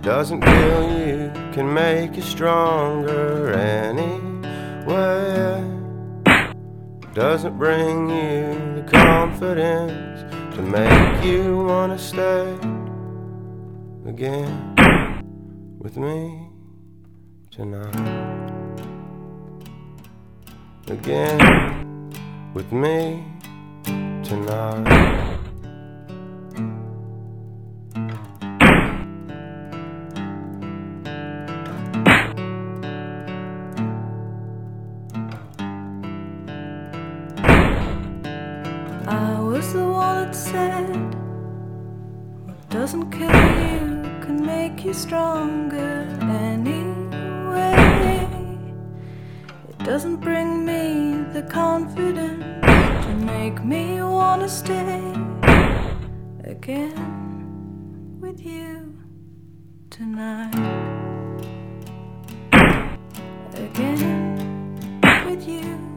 doesn't kill you can make you stronger anyway. It doesn't bring you the confidence to make you wanna stay again with me tonight. Again with me tonight. I was the one that said, what doesn't kill you can make you stronger anyway. It doesn't bring me the confidence to make me wanna stay again with you tonight. Again with you